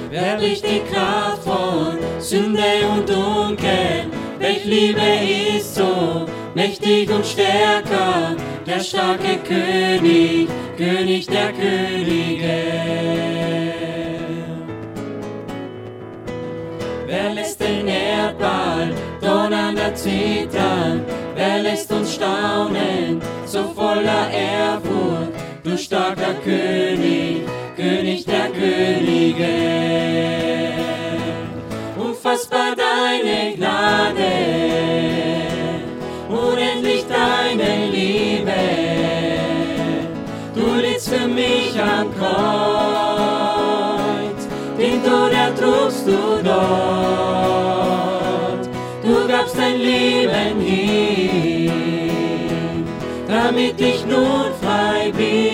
Wer bricht die Kraft von Sünde und Dunkel? Welch Liebe ist so mächtig und stärker? Der starke König, König der Könige. Wer lässt den Erdball donnernd zittern? Wer lässt uns staunen, so voller Ehrfurcht? Du starker König, König der Könige. Unfassbar deine Gnade, unendlich deine Liebe. Du littst für mich am Kreuz, den Tod ertrugst du dort. Du gabst dein Leben hin, damit ich nun frei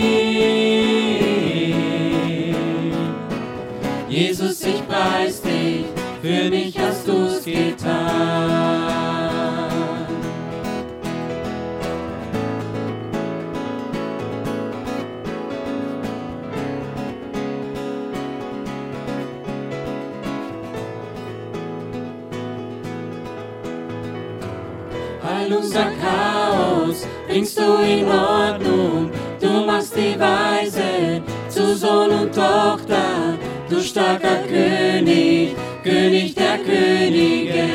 bin. Jesus, ich preis dich, für mich hast du's getan. All unser Chaos bringst du in Ordnung, du machst die Weisen zu Sohn und Tochter, du starker König, König der Könige.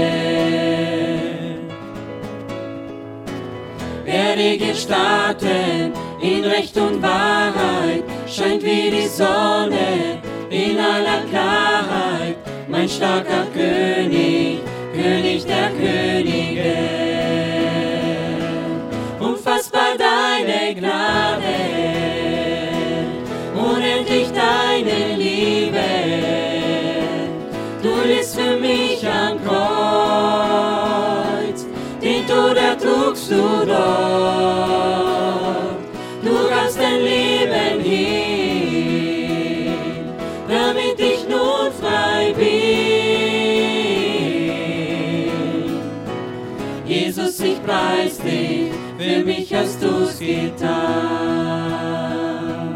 Ewige Staaten in Recht und Wahrheit, scheint wie die Sonne in aller Klarheit, mein starker König, König der Könige. Unfassbar deine Gnade, unendlich deine Liebe. Du littst für mich am Kreuz, den Tod ertrugst du dort. Du gabst dein Leben hin, damit ich nun frei bin. Jesus, ich preis dich, für mich hast du's getan.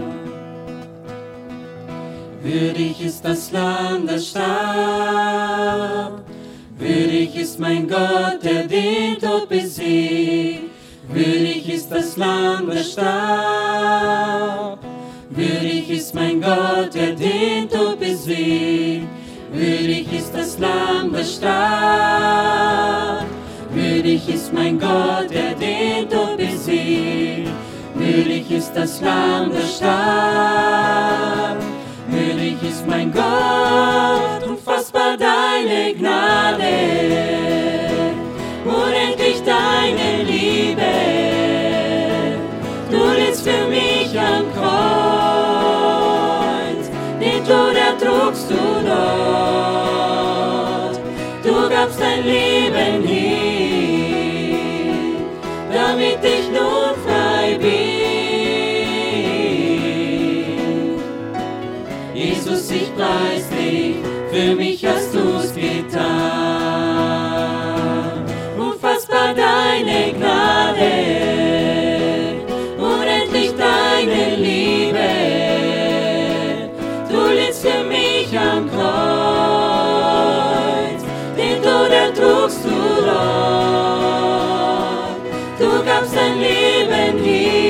Würdig ist das Lamm, das starb, würdig ist mein Gott, der den Tod besiegt. Würdig ist das Lamm, das starb, würdig ist mein Gott, der den Tod besiegt. Würdig ist das Lamm, das starb, würdig ist mein Gott, der den Tod besiegt. Würdig ist das Lamm, das starb, würdig ist mein Gott, unfassbar deine Gnade, unendlich deine Liebe. Du littst für mich am Kreuz, den Tod ertrugst du dort. Du gabst dein Leben hin, damit ich nun frei bin. Jesus, ich preis dich, für mich hast du's getan. Unfassbar deine Gnade, unendlich deine Liebe. Du littst für mich am Kreuz, den Tod ertrugst du dort. Du gabst dein Leben hin,